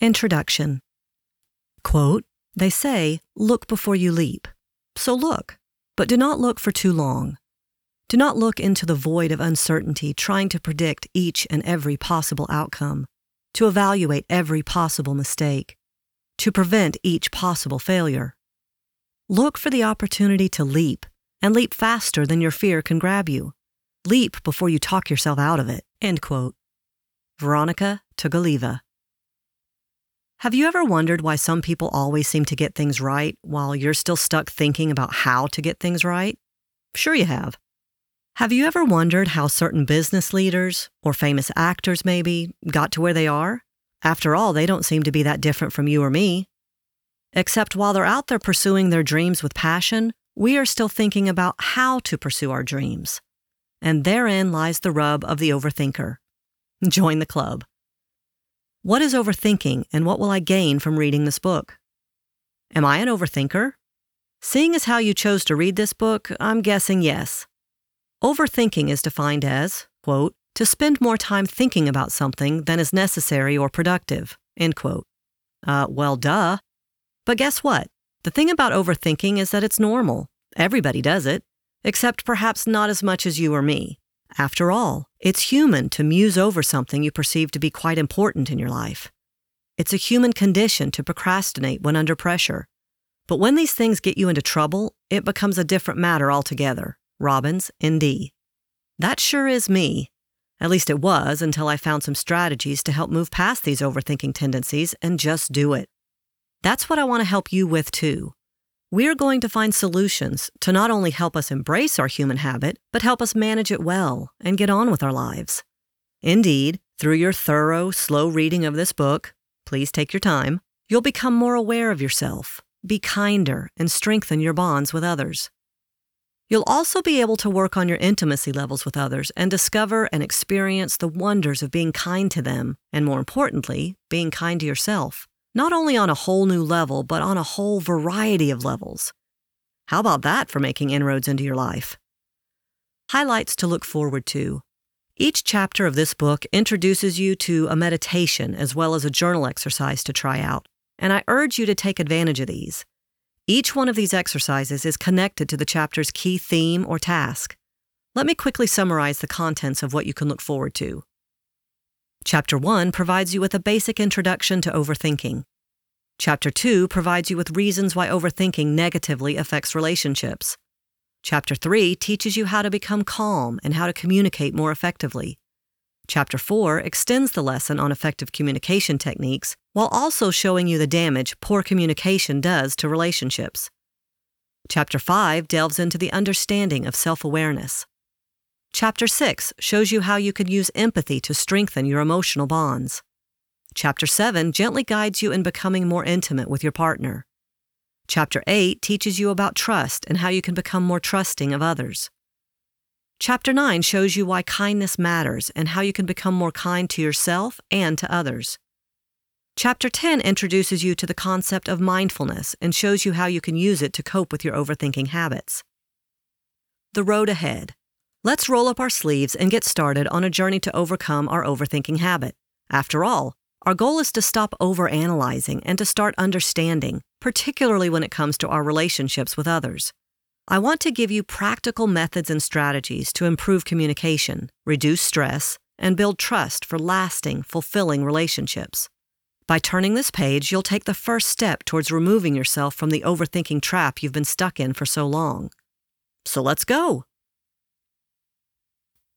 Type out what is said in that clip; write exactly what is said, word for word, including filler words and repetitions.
Introduction. Quote, "They say, look before you leap. So look, but do not look for too long. Do not look into the void of uncertainty trying to predict each and every possible outcome, to evaluate every possible mistake, to prevent each possible failure. Look for the opportunity to leap, and leap faster than your fear can grab you. Leap before you talk yourself out of it." End quote. Veronica Tugaliva. Have you ever wondered why some people always seem to get things right while you're still stuck thinking about how to get things right? Sure you have. Have you ever wondered how certain business leaders, or famous actors maybe, got to where they are? After all, they don't seem to be that different from you or me. Except while they're out there pursuing their dreams with passion, we are still thinking about how to pursue our dreams. And therein lies the rub of the overthinker. Join the club. What is overthinking, and what will I gain from reading this book? Am I an overthinker? Seeing as how you chose to read this book, I'm guessing yes. Overthinking is defined as, quote, to spend more time thinking about something than is necessary or productive, end quote. Uh, well, duh. But guess what? The thing about overthinking is that it's normal. Everybody does it, except perhaps not as much as you or me. After all, it's human to muse over something you perceive to be quite important in your life. It's a human condition to procrastinate when under pressure. But when these things get you into trouble, it becomes a different matter altogether. Robbins, N D. That sure is me. At least it was until I found some strategies to help move past these overthinking tendencies and just do it. That's what I want to help you with too. We're going to find solutions to not only help us embrace our human habit, but help us manage it well and get on with our lives. Indeed, through your thorough, slow reading of this book, please take your time, you'll become more aware of yourself, be kinder, and strengthen your bonds with others. You'll also be able to work on your intimacy levels with others and discover and experience the wonders of being kind to them, and more importantly, being kind to yourself. Not only on a whole new level, but on a whole variety of levels. How about that for making inroads into your life? Highlights to look forward to. Each chapter of this book introduces you to a meditation as well as a journal exercise to try out, and I urge you to take advantage of these. Each one of these exercises is connected to the chapter's key theme or task. Let me quickly summarize the contents of what you can look forward to. Chapter one provides you with a basic introduction to overthinking. Chapter two provides you with reasons why overthinking negatively affects relationships. Chapter three teaches you how to become calm and how to communicate more effectively. Chapter four extends the lesson on effective communication techniques while also showing you the damage poor communication does to relationships. Chapter five delves into the understanding of self-awareness. Chapter six shows you how you can use empathy to strengthen your emotional bonds. Chapter seven gently guides you in becoming more intimate with your partner. Chapter eight teaches you about trust and how you can become more trusting of others. Chapter nine shows you why kindness matters and how you can become more kind to yourself and to others. Chapter ten introduces you to the concept of mindfulness and shows you how you can use it to cope with your overthinking habits. The road ahead. Let's roll up our sleeves and get started on a journey to overcome our overthinking habit. After all, our goal is to stop overanalyzing and to start understanding, particularly when it comes to our relationships with others. I want to give you practical methods and strategies to improve communication, reduce stress, and build trust for lasting, fulfilling relationships. By turning this page, you'll take the first step towards removing yourself from the overthinking trap you've been stuck in for so long. So let's go!